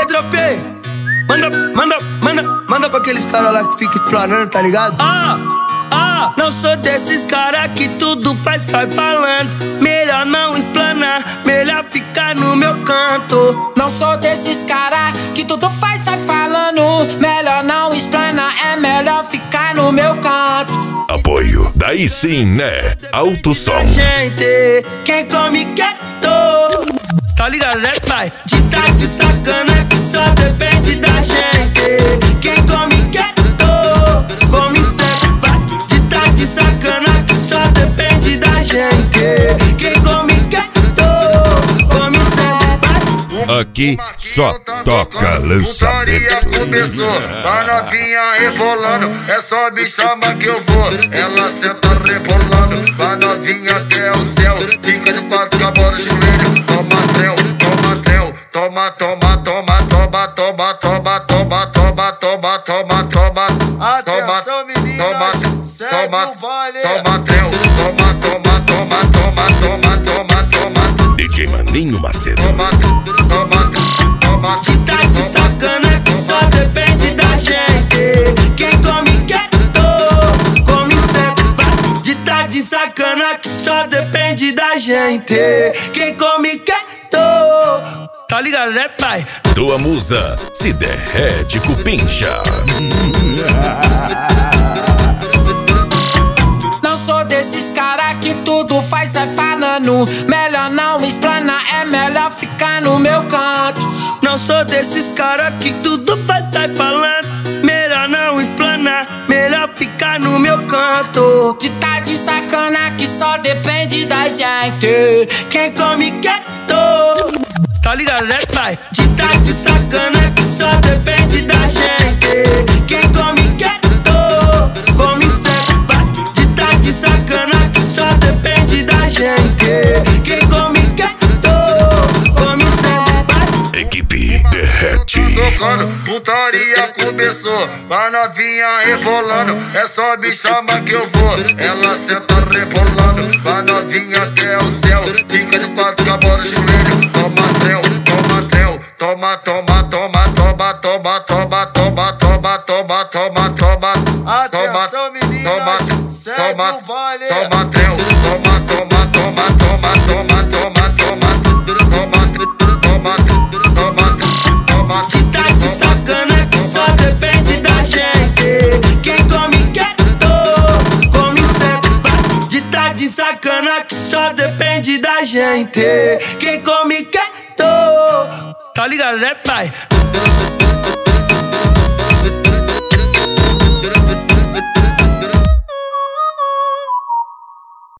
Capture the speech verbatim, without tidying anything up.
aí, dropei. Manda, manda, manda, manda pra aqueles caras lá que ficam explanando, tá ligado? Ah, ah, não sou desses caras que tudo faz, sai falando. Melhor não explanar, melhor ficar no meu canto. Não sou desses caras que tudo faz, sai falando. Melhor não explanar, é melhor ficar no meu canto. Apoio, daí sim, né? Alto som. Gente, quem come quieto, tá ligado, né, pai? De tá de sacana que só depende da gente. Quem come quieto, come sempre, vai. De tá de sacana que só depende da gente. Quem come quieto, come sempre, vai. Aqui só toca lançamento. Começou, a novinha rebolando, é só me chamar que eu vou. Ela senta rebolando, a novinha até o céu. Fica de quatro com a bola no joelho. Toma trel, toma trel, toma, toma, toma, toma, toma, toma, toma, toma, toma, toma, toma. Atenção, meninas, segue o baile. Toma trel, toma, toma, toma, toma, toma, toma, toma. D J Maninho Macedo. Toma, toma, toma. De tá de sacana que só depende da gente. Quem come quieto, come sempre, vai. De tá de sacana que só depende da gente. Quem come quieto, tá ligado, né, pai? Tua musa se derrete cupincha. Não sou desses caras que tudo faz, sai falando. Melhor não explanar, é melhor ficar no meu canto. Não sou desses caras que tudo faz, sai falando. Melhor não explanar, melhor ficar no meu canto. De tá de sacana que só depende da gente. Quem come quieto, tá ligado, né, pai? De tá de sacana que só depende da gente. Quem come quieto, come sempre, vai. De tá de sacana que só depende da gente. Quem come quieto, come sempre, vai. Equipe derrete. Tocando, putaria começou, a novinha rebolando, é só me chamar que eu vou. Ela senta rebolando, a novinha até o céu. Fica de quatro com a bola no joelho. Toma trel, toma trel, toma, toma, toma, toma, toma, toma, toma, toma, toma, toma, toma. Atenção, meninas, segue o baile. Toma trel, toma, toma, toma, toma, toma, toma, toma, toma, toma, toma, toma. De tá de sacana que só depende da gente. Quem come quieto, come sempre, vai. De tá de sacana que só depende da gente. Quem come quieto, tá ligado, né, pai?